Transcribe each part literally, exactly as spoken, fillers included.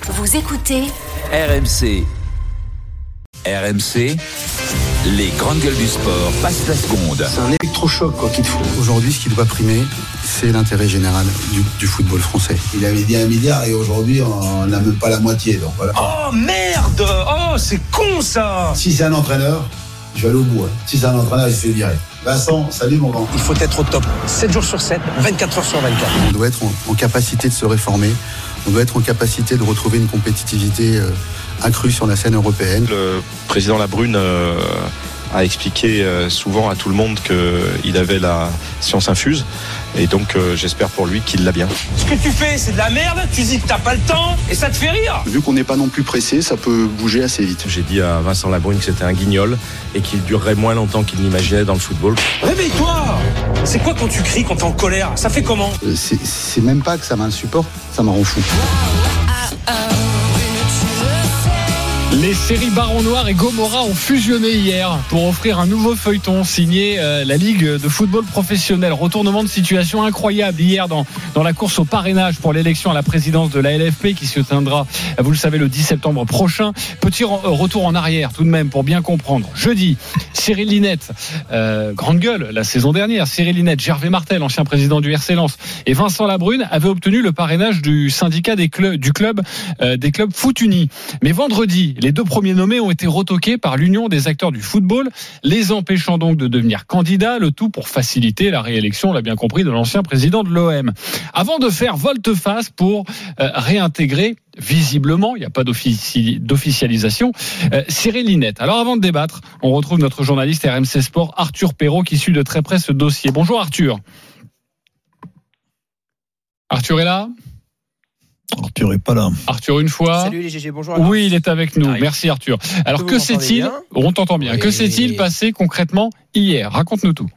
Vous écoutez R M C. R M C, les grandes gueules du sport passent la seconde. C'est un électrochoc quoi qu'il faut. Aujourd'hui, ce qui doit primer, c'est l'intérêt général du, du football français. Il avait dit un milliard et aujourd'hui, on n'a même pas la moitié. Donc voilà. Oh merde! Oh, c'est con ça! Si c'est un entraîneur, je vais aller au bout. Hein. Si c'est un entraîneur, il se fait virer. Vincent, salut mon grand. Il faut être au top. sept jours sur sept, vingt-quatre heures sur vingt-quatre. On doit être en, en capacité de se réformer. On doit être en capacité de retrouver une compétitivité euh, accrue sur la scène européenne. Le président Labrune euh, a expliqué euh, souvent à tout le monde qu'il avait la science infuse. Et donc euh, j'espère pour lui qu'il l'a bien. Ce que tu fais, c'est de la merde. Tu dis que t'as pas le temps et ça te fait rire. Vu qu'on n'est pas non plus pressé, ça peut bouger assez vite. J'ai dit à Vincent Labrune que c'était un guignol et qu'il durerait moins longtemps qu'il n'imaginait dans le football. Réveille-toi! C'est quoi quand tu cries, quand t'es en colère? Ça fait comment? Euh, c'est, c'est même pas que ça m'insupporte, ça m'en rend fou. Les séries Baron Noir et Gomorrah ont fusionné hier pour offrir un nouveau feuilleton signé euh, la Ligue de football professionnel. Retournement de situation incroyable hier dans, dans la course au parrainage pour l'élection à la présidence de la L F P qui se tiendra, vous le savez, le dix septembre prochain. Petit re- retour en arrière tout de même pour bien comprendre. Jeudi, Cyril Linette, euh, grande gueule la saison dernière, Cyril Linette, Gervais Martel, ancien président du R C Lens, et Vincent Labrune avaient obtenu le parrainage du syndicat des clubs, du club, euh, des clubs foot unis. Mais vendredi, les deux premiers nommés ont été retoqués par l'Union des acteurs du football, les empêchant donc de devenir candidats, le tout pour faciliter la réélection, on l'a bien compris, de l'ancien président de l'O M. Avant de faire volte-face pour euh, réintégrer, visiblement, il n'y a pas d'offici- d'officialisation, euh, Cyril Linette. Alors avant de débattre, on retrouve notre journaliste R M C Sport, Arthur Perrault, qui suit de très près ce dossier. Bonjour Arthur. Arthur est là ? Arthur est pas là. Arthur une fois. Salut les G G, bonjour. Oui, il est avec nous. Merci Arthur. Alors que s'est-il bien On t'entend bien. Oui. Que s'est-il passé concrètement hier ? Raconte-nous tout.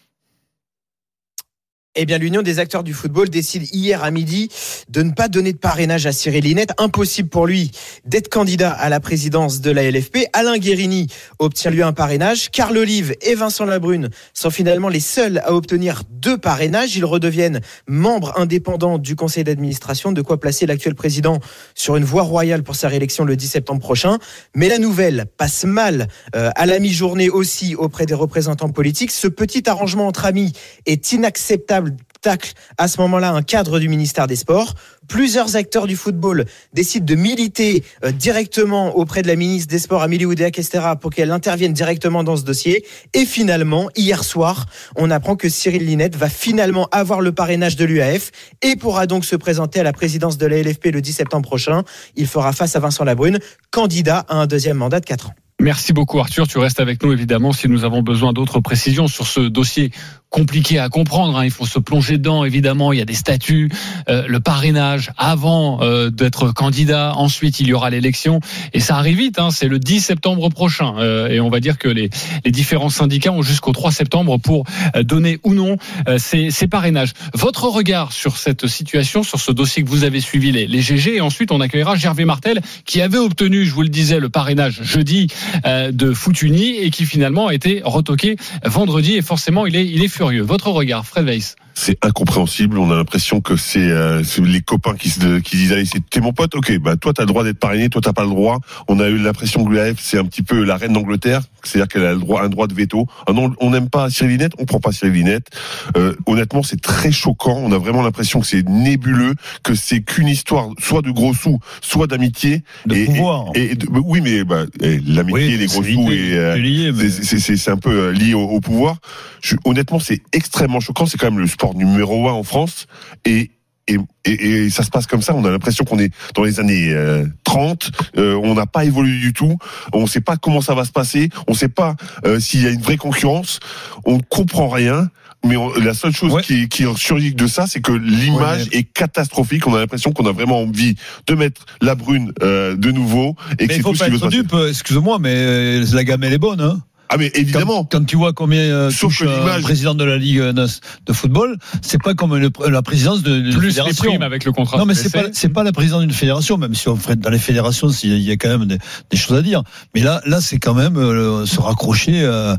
Eh bien, l'Union des acteurs du football décide hier à midi de ne pas donner de parrainage à Cyril Linette. Impossible pour lui d'être candidat à la présidence de la L F P. Alain Guérini obtient lui un parrainage. Carl Olive et Vincent Labrune sont finalement les seuls à obtenir deux parrainages. Ils redeviennent membres indépendants du conseil d'administration, de quoi placer l'actuel président sur une voie royale pour sa réélection le dix septembre prochain. Mais la nouvelle passe mal euh, à la mi-journée aussi auprès des représentants politiques. Ce petit arrangement entre amis est inacceptable. Tacle à ce moment-là un cadre du ministère des Sports. Plusieurs acteurs du football décident de militer euh, directement auprès de la ministre des Sports, Amélie Oudéa-Castéra, pour qu'elle intervienne directement dans ce dossier. Et finalement, hier soir, on apprend que Cyril Linette va finalement avoir le parrainage de l'U A F et pourra donc se présenter à la présidence de la L F P le dix septembre prochain. Il fera face à Vincent Labrune, candidat à un deuxième mandat de quatre ans. Merci beaucoup Arthur, tu restes avec nous évidemment si nous avons besoin d'autres précisions sur ce dossier compliqué à comprendre, hein. Il faut se plonger dedans évidemment, il y a des statuts, euh, le parrainage avant euh, d'être candidat, ensuite il y aura l'élection et ça arrive vite, hein. C'est le dix septembre prochain euh, et on va dire que les, les différents syndicats ont jusqu'au trois septembre pour euh, donner ou non euh, ces, ces parrainages. Votre regard sur cette situation, sur ce dossier que vous avez suivi les, les G G et ensuite on accueillera Gervais Martel qui avait obtenu, je vous le disais, le parrainage jeudi euh, de Foot Uni et qui finalement a été retoqué vendredi et forcément il est, il est furieux. Votre regard, Fred Weiss. C'est incompréhensible. On a l'impression que c'est, euh, c'est les copains qui, se, qui disent allez, c'est, t'es mon pote, ok, bah toi t'as le droit d'être parrainé, toi t'as pas le droit. On a eu l'impression que l'U A F c'est un petit peu la reine d'Angleterre, c'est-à-dire qu'elle a le droit, un droit de veto. Ah non, on n'aime pas Cyril Linette, on prend pas Cyril Linette. Euh, honnêtement, c'est très choquant. On a vraiment l'impression que c'est nébuleux, que c'est qu'une histoire, soit de gros sous, soit d'amitié. De et, pouvoir. Et, et de, oui, mais bah, l'amitié, oui, les gros sous, et euh, lié, mais... c'est, c'est, c'est, c'est un peu lié au, au pouvoir. Je, honnêtement, c'est extrêmement choquant. C'est quand même le sport numéro un en France et Et, et, et ça se passe comme ça. On a l'impression qu'on est dans les années euh, trente. Euh, on n'a pas évolué du tout. On ne sait pas comment ça va se passer. On ne sait pas euh, s'il y a une vraie concurrence. On ne comprend rien. Mais on, la seule chose ouais. qui, qui surgit de ça, c'est que l'image ouais, mais... est catastrophique. On a l'impression qu'on a vraiment envie de mettre Labrune euh, de nouveau. Et mais que il c'est faut tout pas ce qui être veut se dupe. passer. Excuse-moi, mais la gamme elle est bonne, hein. Ah mais évidemment. Quand, quand tu vois combien euh, touche le président de la Ligue de football, c'est pas comme le, la présidence de, de plus fédération. Plus les primes avec le contrat. Non mais c'est pas c'est pas la présidence d'une fédération, même si on ferait dans les fédérations, il y a quand même des, des choses à dire. Mais là là c'est quand même euh, se raccrocher. Euh,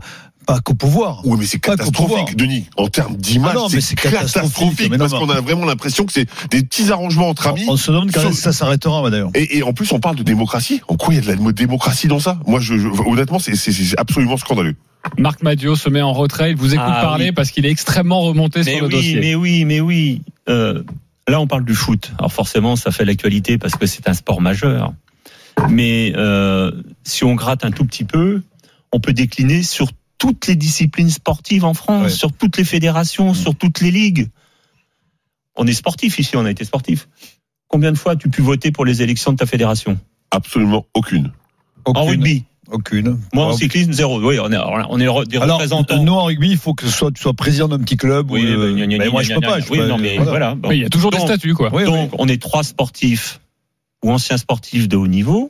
Pas qu'au pouvoir. Oui, mais c'est catastrophique, Denis. En termes d'image, ah non, c'est, c'est catastrophique. catastrophique mais non, parce qu'on a vraiment l'impression que c'est des petits arrangements entre amis. On, on se demande quand ça s'arrêtera, d'ailleurs. Et, et en plus, on parle de démocratie. En quoi il y a de la démocratie dans ça? Moi, je, je, honnêtement, c'est, c'est, c'est absolument scandaleux. Marc Madiot se met en retrait. Il vous écoute ah, parler oui. parce qu'il est extrêmement remonté mais sur le oui, dossier. Mais oui, mais oui. Euh, là, on parle du foot. Alors forcément, ça fait l'actualité parce que c'est un sport majeur. Mais euh, si on gratte un tout petit peu, on peut décliner sur toutes les disciplines sportives en France, ouais. sur toutes les fédérations, mmh. sur toutes les ligues. On est sportif ici, on a été sportif. Combien de fois as-tu pu voter pour les élections de ta fédération? Absolument aucune. aucune. En rugby? Aucune. Moi, en cyclisme, zéro. Oui, on est, on est des Alors, représentants. Nous, en rugby, il faut que ce soit, tu sois président d'un petit club. Oui, ou, bah, gna, gna, mais gna, moi, gna, je peux pas. gna, oui, pas, non, mais voilà. voilà. Bon. Oui, il y a toujours donc, des statuts, quoi. Oui, donc, oui. on est trois sportifs ou anciens sportifs de haut niveau.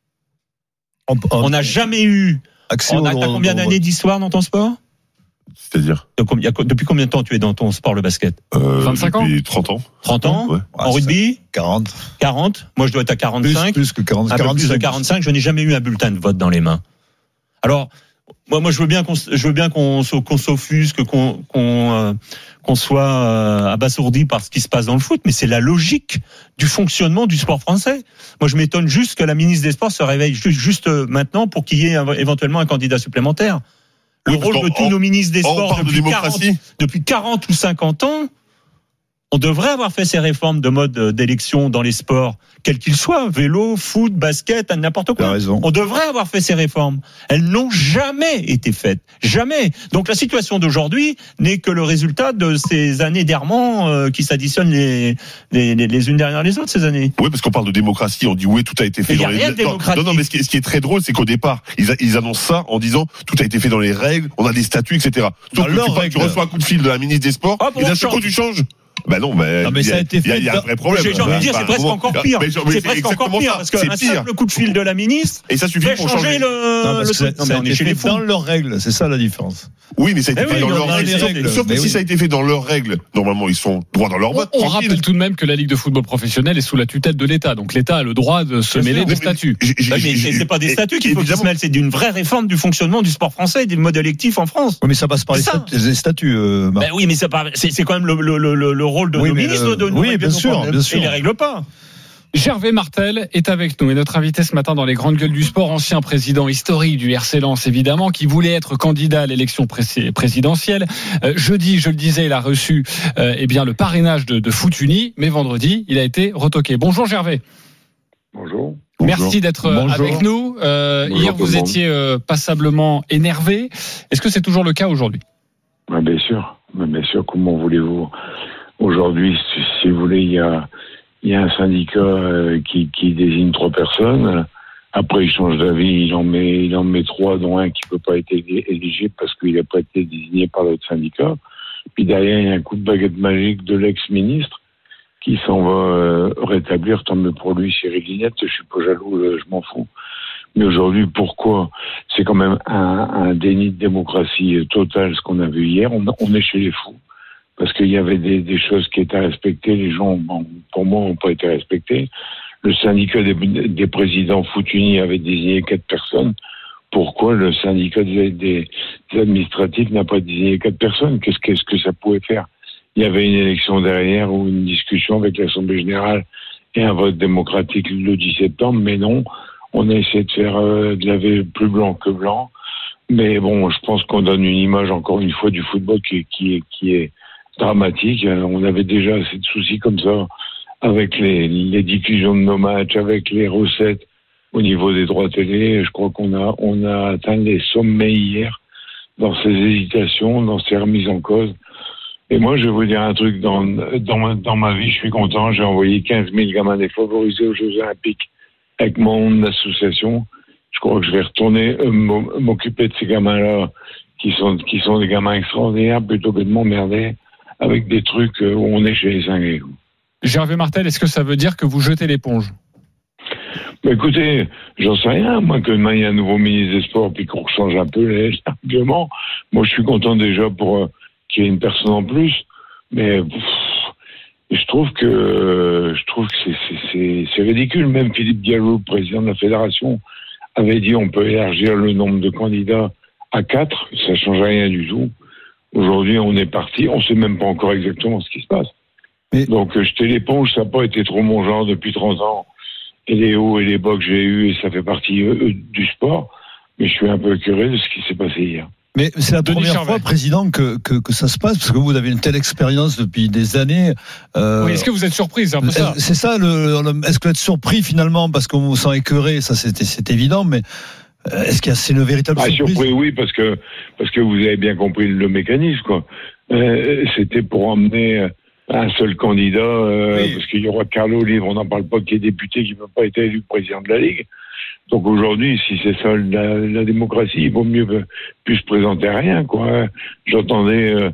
On, on, on n'a jamais eu. On a, t'as combien d'années d'histoire dans ton sport? C'est-à-dire depuis combien de temps tu es dans ton sport, le basket? euh, vingt-cinq ans. Depuis trente ans. trente ans ouais. En rugby quarante. quarante. Moi, je dois être à quarante-cinq. Plus, plus que quarante. Un peu plus de quarante-cinq. Je n'ai jamais eu un bulletin de vote dans les mains. Alors, moi, moi, je veux bien qu'on, je veux bien qu'on, qu'on s'offusque, qu'on, qu'on, euh, qu'on soit euh, abasourdi par ce qui se passe dans le foot, mais c'est la logique du fonctionnement du sport français. Moi, je m'étonne juste que la ministre des Sports se réveille juste, juste maintenant pour qu'il y ait un, éventuellement un candidat supplémentaire. Le oui, rôle de tous nos ministres des Sports depuis, de quarante, depuis quarante ou cinquante ans, on devrait avoir fait ces réformes de mode d'élection dans les sports, quels qu'ils soient, vélo, foot, basket, n'importe quoi. On devrait avoir fait ces réformes. Elles n'ont jamais été faites. Jamais. Donc la situation d'aujourd'hui n'est que le résultat de ces années d'errement euh, qui s'additionnent les, les, les, les unes derrière les autres, ces années. Oui, parce qu'on parle de démocratie, on dit oui, tout a été fait mais dans les règles. Non, non, mais ce qui, est, ce qui est très drôle, c'est qu'au départ, ils, a, ils annoncent ça en disant tout a été fait dans les règles, on a des statuts, et cetera. Donc tu, tu reçois un coup de fil de la ministre des Sports, oh, et d'un seul coup tu changes. Bah non, mais non, mais ça a été fait. Il y, y a un vrai problème. J'ai envie de dire, c'est presque encore pire. Mais, mais c'est presque encore pire, parce qu'un simple coup de fil de la ministre et ça suffit pour changer le. Non, parce que ça a été fait dans leurs règles, c'est ça la différence. Oui, mais ça a été fait dans leurs règles. Sauf que si ça a été fait dans leurs règles, normalement ils sont droits dans leurs bottes. On rappelle tout de même que la Ligue de football professionnel est sous la tutelle de l'État, donc l'État a le droit de se mêler des statuts. Mais c'est pas des statuts qu'il faut qu'ils se mêlent, c'est d'une vraie réforme du fonctionnement du sport français, des modes électifs en France. Oui, mais ça passe par les statuts. Ben oui, mais c'est quand même le rôle de nos ministres. De nous, oui, bien sûr, bien sûr. Et les règle pas. Gervais Martel est avec nous et notre invité ce matin dans les grandes gueules du sport, ancien président historique du R C Lens évidemment, qui voulait être candidat à l'élection pré- présidentielle. Euh, jeudi, je le disais, il a reçu euh, eh bien le parrainage de, de Foot Uni, mais vendredi, il a été retoqué. Bonjour Gervais. Bonjour. Merci Bonjour. d'être Bonjour. avec nous. Euh, Bonjour, hier, vous étiez euh, passablement énervé. Est-ce que c'est toujours le cas aujourd'hui? Ah, bien sûr, bien sûr. Comment voulez-vous? Aujourd'hui, si, si vous voulez, il y a, il y a un syndicat euh, qui, qui désigne trois personnes. Après, il change d'avis, il en met, il en met trois, dont un qui peut pas être éligible parce qu'il n'a pas été désigné par l'autre syndicat. Puis derrière, il y a un coup de baguette magique de l'ex-ministre qui s'en va euh, rétablir. Tant mieux pour lui, Cyril Linette. Je suis pas jaloux, je m'en fous. Mais aujourd'hui, pourquoi? C'est quand même un, un déni de démocratie total, ce qu'on a vu hier. On, on est chez les fous. Parce qu'il y avait des, des choses qui étaient respectées, les gens, bon, pour moi, n'ont pas été respectés. Le syndicat des, des présidents Foot Uni avait désigné quatre personnes. Pourquoi le syndicat des, des, des administratifs n'a pas désigné quatre personnes? Qu'est-ce, qu'est-ce que ça pouvait faire? Il y avait une élection derrière ou une discussion avec l'Assemblée générale et un vote démocratique le dix septembre, mais non, on a essayé de faire euh, de laver plus blanc que blanc. Mais bon, je pense qu'on donne une image encore une fois du football qui, qui est, qui est dramatique. On avait déjà assez de soucis comme ça avec les, les diffusions de nos matchs, avec les recettes au niveau des droits télé. Je crois qu'on a, on a atteint les sommets hier dans ces hésitations, dans ces remises en cause. Et moi, je vais vous dire un truc, dans, dans, dans ma vie, je suis content. J'ai envoyé quinze mille gamins défavorisés aux Jeux Olympiques avec mon association. Je crois que je vais retourner euh, m'occuper de ces gamins-là qui sont, qui sont des gamins extraordinaires plutôt que de m'emmerder avec des trucs où on est chez les cinglés. Gervais Martel, est-ce que ça veut dire que vous jetez l'éponge? Bah écoutez, j'en sais rien, moi, que demain il y a un nouveau ministre des Sports puis qu'on change un peu les règlements. Moi, je suis content déjà pour euh, qu'il y ait une personne en plus, mais pff, je trouve que je trouve que c'est, c'est, c'est, c'est ridicule. Même Philippe Diallo, président de la fédération, avait dit on peut élargir le nombre de candidats À quatre, ça ne change rien du tout. Aujourd'hui, on est parti, on ne sait même pas encore exactement ce qui se passe. Mais... Donc, jeter l'éponge, ça n'a pas été trop mon genre depuis trente ans. Et les hauts et les bas que j'ai eus, et ça fait partie euh, du sport. Mais je suis un peu écœuré de ce qui s'est passé hier. Mais c'est la Denis première Charvet. fois, Président, que, que, que ça se passe, parce que vous avez une telle expérience depuis des années. Euh, oui, est-ce que vous êtes surpris? C'est un peu ça. C'est ça, le, le, est-ce que vous êtes surpris finalement, parce qu'on vous sent écœuré, ça c'est, c'est évident, mais est-ce qu'il y a, c'est une véritable ah, surprise? Surpris, oui, parce que, parce que vous avez bien compris le mécanisme, quoi. Euh, c'était pour emmener un seul candidat, euh, oui. Parce qu'il y aura Carlo Livre, on n'en parle pas, qui est député, qui ne peut pas être élu président de la Ligue. Donc aujourd'hui, si c'est ça la, la démocratie, il vaut mieux plus se présenter à rien, quoi. J'entendais euh,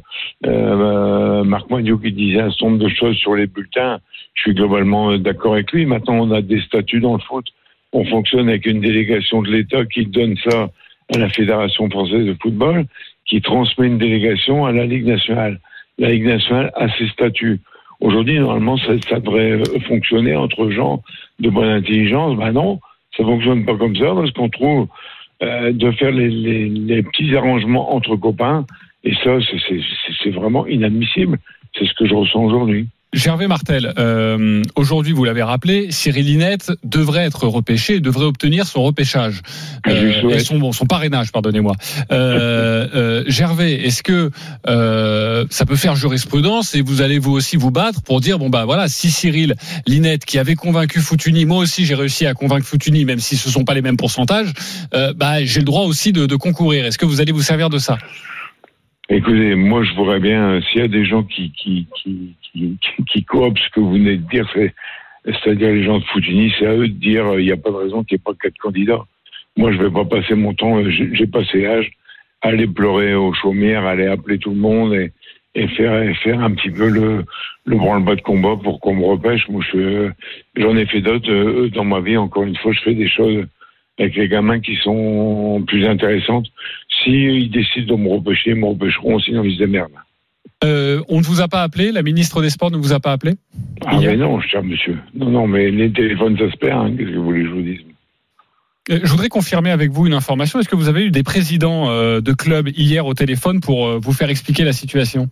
euh, Marc Moigno qui disait un certain nombre de choses sur les bulletins. Je suis globalement d'accord avec lui. Maintenant, on a des statuts dans le foot. On fonctionne avec une délégation de l'État qui donne ça à la Fédération française de football, qui transmet une délégation à la Ligue nationale. La Ligue nationale a ses statuts. Aujourd'hui, normalement, ça, ça devrait fonctionner entre gens de bonne intelligence. Ben non. Ça fonctionne pas comme ça parce qu'on trouve euh, de faire les, les, les petits arrangements entre copains et ça c'est, c'est, c'est vraiment inadmissible. C'est ce que je ressens aujourd'hui. Gervais Martel, euh, aujourd'hui vous l'avez rappelé, Cyril Linette devrait être repêché, devrait obtenir son repêchage euh, et son, son parrainage, pardonnez-moi. Euh, euh, Gervais, est-ce que euh, ça peut faire jurisprudence et vous allez vous aussi vous battre pour dire bon bah voilà, si Cyril Linette qui avait convaincu Foutuni, moi aussi j'ai réussi à convaincre Foutuni, même si ce sont pas les mêmes pourcentages, euh, bah j'ai le droit aussi de, de concourir. Est-ce que vous allez vous servir de ça? Écoutez, moi je voudrais bien, s'il y a des gens qui qui qui qui, qui, qui cooptent ce que vous venez de dire, c'est, c'est-à-dire les gens de Foutini, c'est à eux de dire il n'y a pas de raison qu'il n'y ait pas quatre candidats. Moi je vais pas passer mon temps, j'ai, j'ai passé l'âge, à aller pleurer aux chaumières, aller appeler tout le monde et, et faire et faire un petit peu le le branle-bas de combat pour qu'on me repêche. Moi je, j'en ai fait d'autres euh, dans ma vie. Encore une fois, je fais des choses avec les gamins qui sont plus intéressantes. S'ils décident de me repêcher, ils me repêcheront, sinon ils se démerdent. Euh, on ne vous a pas appelé? La ministre des Sports ne vous a pas appelé? Ah mais non, cher monsieur. Non, non, mais les téléphones, ça se perd. Hein. Qu'est-ce que vous voulez que je vous dise? euh, Je voudrais confirmer avec vous une information. Est-ce que vous avez eu des présidents euh, de clubs hier au téléphone pour euh, vous faire expliquer la situation?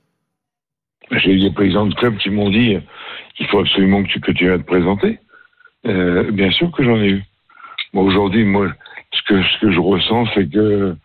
J'ai eu des présidents de clubs qui m'ont dit qu'il faut absolument que tu, que tu viennes te présenter. Euh, bien sûr que j'en ai eu. Bon, aujourd'hui, moi, ce que, ce que je ressens, c'est que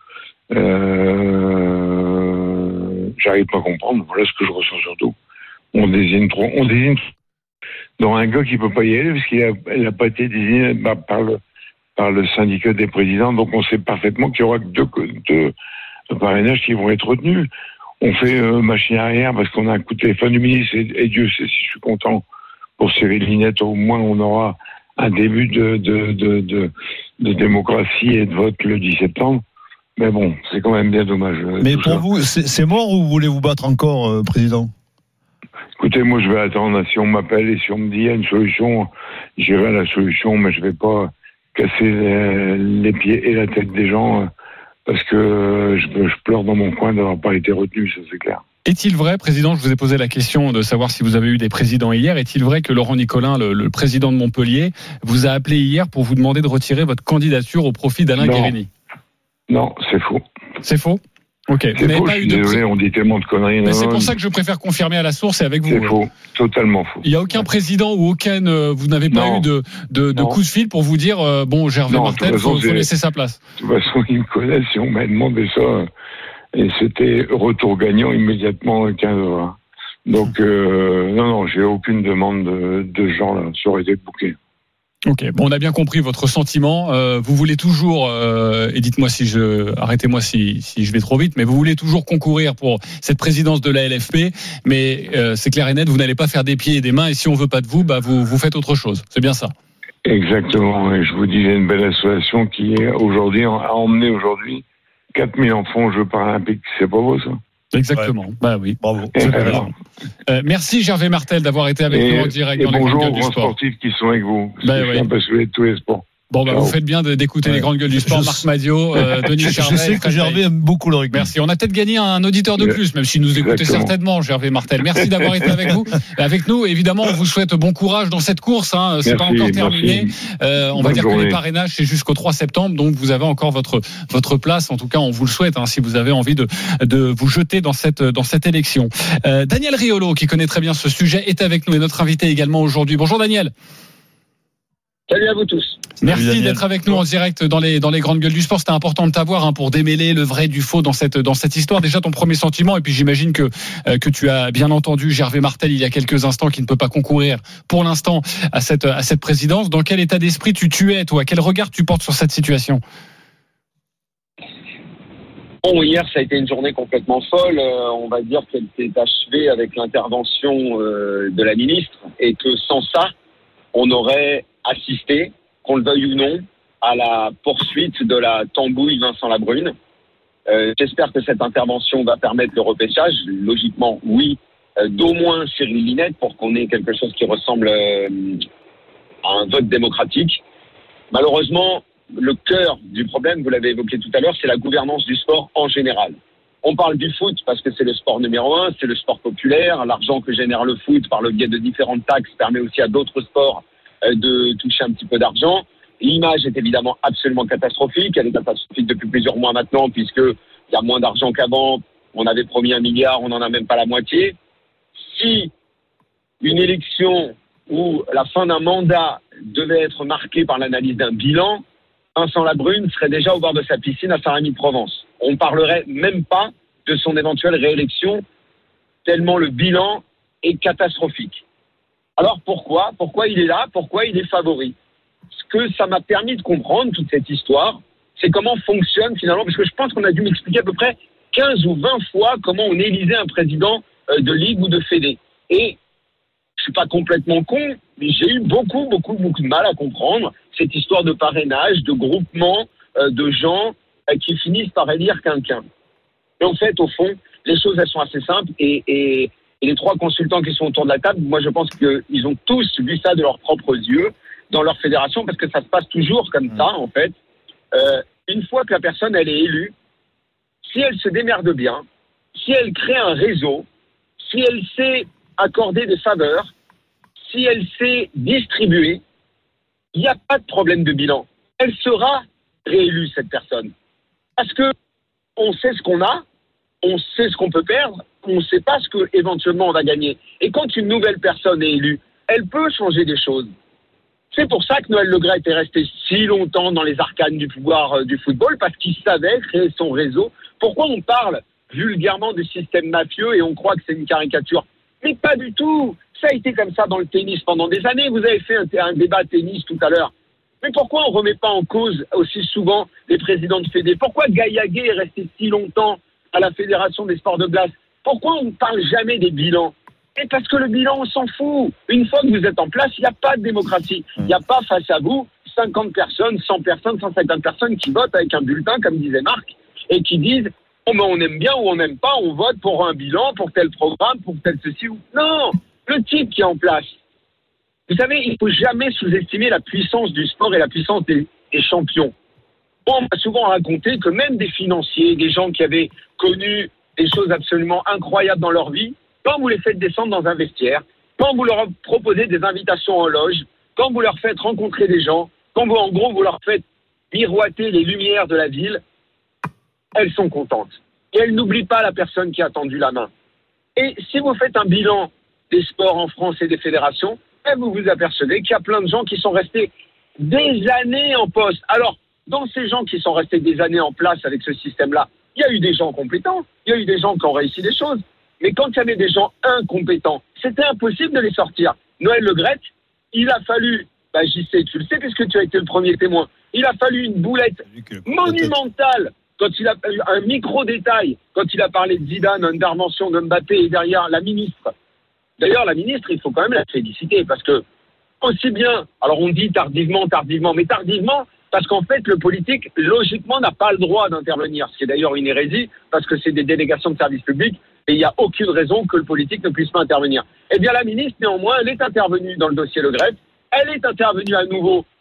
Euh, j'arrive pas à comprendre. Voilà ce que je ressens surtout. On désigne trop. On désigne dans un gars qui peut pas y aller parce qu'il a, il a pas été désigné bah, par le par le syndicat des présidents. Donc on sait parfaitement qu'il y aura que deux, deux parrainages qui vont être retenus. On fait euh, machine arrière parce qu'on a un coup de téléphone du ministre et, et Dieu sait si je suis content pour Cyril Linette. Au moins on aura un début de de de de, de démocratie et de vote le dix septembre. Mais bon, c'est quand même bien dommage. Mais pour ça. vous, c'est, c'est mort ou vous voulez vous battre encore, euh, Président? Écoutez, moi je vais attendre. Si on m'appelle et si on me dit il y a une solution, j'irai à la solution, mais je vais pas casser les, les pieds et la tête des gens parce que je, je pleure dans mon coin d'avoir pas été retenu, ça c'est clair. Est-il vrai, Président, je vous ai posé la question de savoir si vous avez eu des présidents hier, est-il vrai que Laurent Nicolin, le, le président de Montpellier, vous a appelé hier pour vous demander de retirer votre candidature au profit d'Alain Guérini? Non, c'est faux. C'est faux? Ok. C'est faux, je suis désolé, on dit tellement de conneries. Mais c'est pour ça que je préfère confirmer à la source et avec vous. C'est faux, totalement faux. Il n'y a aucun président ou aucun, euh, vous n'avez pas non. eu de, de, de coup de fil pour vous dire, euh, bon, Gervais Martel, il faut, faut laisser sa place. De toute façon, ils me connaissent, si on m'a demandé ça, et c'était retour gagnant immédiatement quinze heures. Donc, euh, non, non, j'ai aucune demande de, de gens là, ça aurait été bouqué. Ok, bon, on a bien compris votre sentiment. Euh, vous voulez toujours, euh, et dites-moi si je, arrêtez-moi si, si je vais trop vite, mais vous voulez toujours concourir pour cette présidence de la L F P, mais euh, c'est clair et net, vous n'allez pas faire des pieds et des mains, et si on veut pas de vous, bah vous, vous faites autre chose. C'est bien ça. Exactement. Et je vous dis, j'ai une belle association qui est aujourd'hui a emmené aujourd'hui quatre mille enfants aux Jeux paralympiques. C'est pas beau ça? Exactement. Ouais. Bah oui, bravo. Euh, merci Gervais Martel d'avoir été avec et, nous en direct et dans bonjour les aux grands sportifs qui sont avec vous. Bah je oui. suis un passionné de tous les sports. Bon, bah, vous faites bien d'écouter ouais. les grandes gueules du sport. Je Marc Madio, euh, Denis je, Charvet. Je sais que Gervais aime beaucoup le rugby. Merci. On a peut-être gagné un auditeur de plus, même s'il nous écoutait Exactement. certainement, Gervais Martel. Merci d'avoir été avec vous. Avec nous, évidemment, on vous souhaite bon courage dans cette course. Hein. C'est merci, pas encore terminé. Euh, on Bonne va dire journée. que les parrainages, c'est jusqu'au trois septembre. Donc, vous avez encore votre, votre place. En tout cas, on vous le souhaite, hein, si vous avez envie de, de vous jeter dans cette, dans cette élection. Euh, Daniel Riolo, qui connaît très bien ce sujet, est avec nous et notre invité également aujourd'hui. Bonjour, Daniel. Salut à vous tous. Merci Salut d'être avec nous en direct dans les dans les grandes gueules du sport. C'était important de t'avoir hein, pour démêler le vrai du faux dans cette dans cette histoire. Déjà ton premier sentiment et puis j'imagine que euh, que tu as bien entendu Gervais Martel il y a quelques instants qui ne peut pas concourir pour l'instant à cette à cette présidence. Dans quel état d'esprit tu tu es toi? Quel regard tu portes sur cette situation? Bon, hier ça a été une journée complètement folle. Euh, on va dire qu'elle s'est achevée avec l'intervention euh, de la ministre et que sans ça on aurait assisté, qu'on le veuille ou non, à la poursuite de la tambouille Vincent Labrune. Euh, j'espère que cette intervention va permettre le repêchage. Logiquement, oui, euh, d'au moins Cyril Linette pour qu'on ait quelque chose qui ressemble euh, à un vote démocratique. Malheureusement, le cœur du problème, vous l'avez évoqué tout à l'heure, c'est la gouvernance du sport en général. On parle du foot parce que c'est le sport numéro un, c'est le sport populaire. L'argent que génère le foot par le biais de différentes taxes permet aussi à d'autres sports de toucher un petit peu d'argent. L'image est évidemment absolument catastrophique. Elle est catastrophique depuis plusieurs mois maintenant puisqu'il y a moins d'argent qu'avant. On avait promis un milliard, on n'en a même pas la moitié. Si une élection ou la fin d'un mandat devait être marquée par l'analyse d'un bilan, Vincent Labrune serait déjà au bord de sa piscine à Saint-Rémy-de-Provence. On ne parlerait même pas de son éventuelle réélection tellement le bilan est catastrophique. Alors pourquoi Pourquoi il est là? Pourquoi il est favori? Ce que ça m'a permis de comprendre, toute cette histoire, c'est comment fonctionne finalement, parce que je pense qu'on a dû m'expliquer à peu près quinze ou vingt fois comment on élisait un président de ligue ou de fédé. Et je suis pas complètement con, mais j'ai eu beaucoup, beaucoup, beaucoup de mal à comprendre cette histoire de parrainage, de groupement de gens qui finissent par élire quelqu'un. Et en fait, au fond, les choses, elles sont assez simples et... et Et les trois consultants qui sont autour de la table, moi je pense qu'ils ont tous vu ça de leurs propres yeux dans leur fédération parce que ça se passe toujours comme ça en fait. Euh, une fois que la personne elle est élue, si elle se démerde bien, si elle crée un réseau, si elle sait accorder des faveurs, si elle sait distribuer, il n'y a pas de problème de bilan. Elle sera réélue cette personne. Parce que on sait ce qu'on a, on sait ce qu'on peut perdre, on ne sait pas ce que éventuellement on va gagner. Et quand une nouvelle personne est élue, elle peut changer des choses. C'est pour ça que Noël Le Graët est resté si longtemps dans les arcanes du pouvoir euh, du football, parce qu'il savait créer son réseau. Pourquoi on parle vulgairement du système mafieux et on croit que c'est une caricature? Mais pas du tout. Ça a été comme ça dans le tennis pendant des années. Vous avez fait un, un débat tennis tout à l'heure. Mais pourquoi on ne remet pas en cause aussi souvent les présidents de fédé? Pourquoi Gaillaguet est resté si longtemps à la Fédération des sports de glace? Pourquoi on ne parle jamais des bilans? Et parce que le bilan, on s'en fout. Une fois que vous êtes en place, il n'y a pas de démocratie. Il n'y a pas face à vous cinquante personnes, cent personnes, cent cinquante personnes qui votent avec un bulletin, comme disait Marc, et qui disent oh, mais on aime bien ou on n'aime pas, on vote pour un bilan, pour tel programme, pour tel ceci ou... Non, le type qui est en place. Vous savez, il ne faut jamais sous-estimer la puissance du sport et la puissance des, des champions. On m'a souvent raconté que même des financiers, des gens qui avaient connu des choses absolument incroyables dans leur vie, quand vous les faites descendre dans un vestiaire, quand vous leur proposez des invitations en loge, quand vous leur faites rencontrer des gens, quand vous, en gros, vous leur faites miroiter les lumières de la ville, elles sont contentes. Et elles n'oublient pas la personne qui a tendu la main. Et si vous faites un bilan des sports en France et des fédérations, vous vous apercevez qu'il y a plein de gens qui sont restés des années en poste. Alors, dans ces gens qui sont restés des années en place avec ce système-là, il y a eu des gens compétents, il y a eu des gens qui ont réussi des choses. Mais quand il y avait des gens incompétents, c'était impossible de les sortir. Noël Le Graët, il a fallu, bah, j'y sais, tu le sais puisque tu as été le premier témoin, il a fallu une boulette monumentale quand il a eu un micro-détail, quand il a parlé de Zidane, intervention de Mbappé et derrière la ministre. D'ailleurs, la ministre, il faut quand même la féliciter parce que, aussi bien, alors on dit tardivement, tardivement, mais tardivement, parce qu'en fait, le politique, logiquement, n'a pas le droit d'intervenir, ce qui est d'ailleurs une hérésie, parce que c'est des délégations de service public, et il n'y a aucune raison que le politique ne puisse pas intervenir. Eh bien, la ministre, néanmoins, elle est intervenue dans le dossier Le Graët, elle est intervenue à nouveau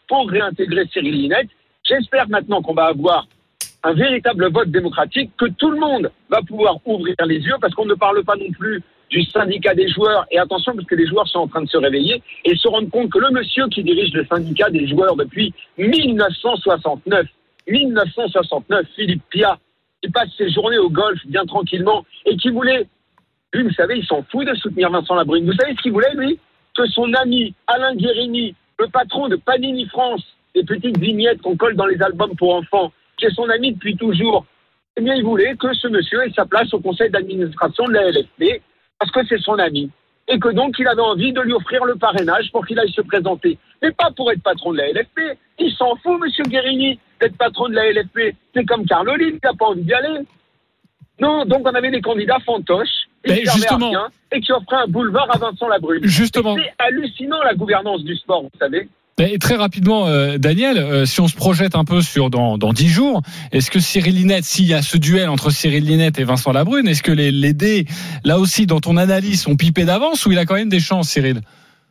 pour réintégrer Cyril Linette. J'espère maintenant qu'on va avoir un véritable vote démocratique, que tout le monde va pouvoir ouvrir les yeux, parce qu'on ne parle pas non plus du syndicat des joueurs. Et attention, parce que les joueurs sont en train de se réveiller et se rendre compte que le monsieur qui dirige le syndicat des joueurs depuis dix-neuf cent soixante-neuf, dix-neuf cent soixante-neuf, Philippe Piat, qui passe ses journées au golf bien tranquillement et qui voulait, lui, vous savez, il s'en fout de soutenir Vincent Labrune. Vous savez ce qu'il voulait, lui? Que son ami Alain Guérini, le patron de Panini France, des petites vignettes qu'on colle dans les albums pour enfants, qui est son ami depuis toujours, eh bien, il voulait que ce monsieur ait sa place au conseil d'administration de la L F P, parce que c'est son ami. Et que donc, il avait envie de lui offrir le parrainage pour qu'il aille se présenter. Mais pas pour être patron de la L F P. Il s'en fout, monsieur Guérini, d'être patron de la L F P. C'est comme Carloline, qui n'a pas envie d'y aller. Non, donc on avait des candidats fantoches, qui ne servaient à rien, et qui offraient un boulevard à Vincent Labrune. Justement. C'est hallucinant, la gouvernance du sport, vous savez. Et très rapidement, euh, Daniel, euh, si on se projette un peu sur dans dans dix jours, est-ce que Cyril Linette, s'il y a ce duel entre Cyril Linette et Vincent Labrune, est-ce que les, les dés, là aussi, dans ton analyse, sont pipés d'avance ou il a quand même des chances, Cyril?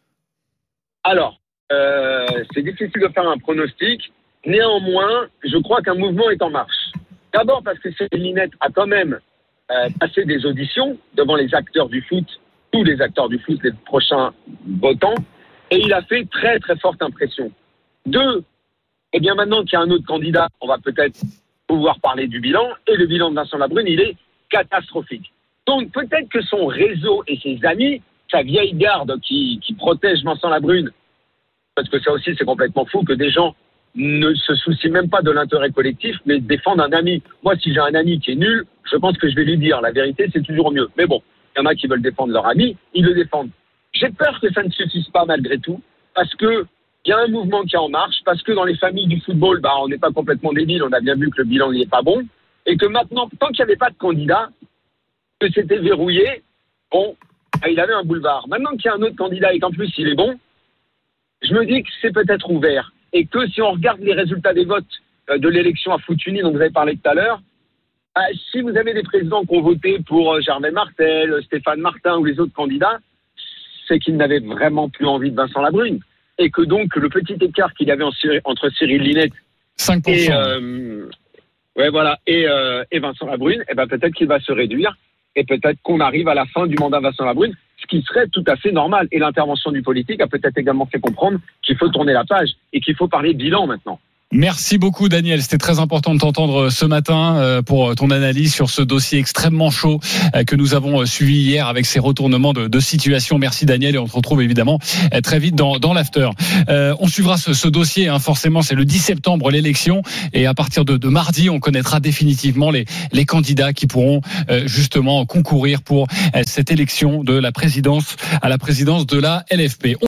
Alors, euh, c'est difficile de faire un pronostic. Néanmoins, je crois qu'un mouvement est en marche. D'abord parce que Cyril Linette a quand même euh, passé des auditions devant les acteurs du foot, tous les acteurs du foot, les prochains votants. Et il a fait très très forte impression. Deux, eh bien maintenant qu'il y a un autre candidat, on va peut-être pouvoir parler du bilan. Et le bilan de Vincent Labrune, il est catastrophique. Donc peut-être que son réseau et ses amis, sa vieille garde qui, qui protège Vincent Labrune, parce que ça aussi c'est complètement fou que des gens ne se soucient même pas de l'intérêt collectif, mais défendent un ami. Moi, si j'ai un ami qui est nul, je pense que je vais lui dire. La vérité, c'est toujours mieux. Mais bon, il y en a qui veulent défendre leur ami, ils le défendent. J'ai peur que ça ne suffise pas malgré tout, parce que il y a un mouvement qui est en marche, parce que dans les familles du football, bah, on n'est pas complètement débiles, on a bien vu que le bilan n'est pas bon, et que maintenant, tant qu'il n'y avait pas de candidat, que c'était verrouillé, bon, bah, il avait un boulevard. Maintenant qu'il y a un autre candidat et qu'en plus il est bon, je me dis que c'est peut-être ouvert, et que si on regarde les résultats des votes de l'élection à Foutuni, dont vous avez parlé tout à l'heure, bah, si vous avez des présidents qui ont voté pour Gervais Martel, Stéphane Martin ou les autres candidats, c'est qu'il n'avait vraiment plus envie de Vincent Labrune. Et que donc, le petit écart qu'il y avait entre Cyril Linette cinq pour cent. et, euh, ouais, voilà, et, euh, et Vincent Labrune, eh ben, peut-être qu'il va se réduire et peut-être qu'on arrive à la fin du mandat Vincent Labrune, ce qui serait tout à fait normal. Et l'intervention du politique a peut-être également fait comprendre qu'il faut tourner la page et qu'il faut parler bilan maintenant. Merci beaucoup, Daniel. C'était très important de t'entendre ce matin pour ton analyse sur ce dossier extrêmement chaud que nous avons suivi hier avec ces retournements de, de situation. Merci, Daniel, et on se retrouve évidemment très vite dans, dans l'after. Euh, on suivra ce, ce dossier, hein, forcément, c'est le dix septembre l'élection, et à partir de, de mardi, on connaîtra définitivement les, les candidats qui pourront euh, justement concourir pour euh, cette élection de la présidence à la présidence de la L F P.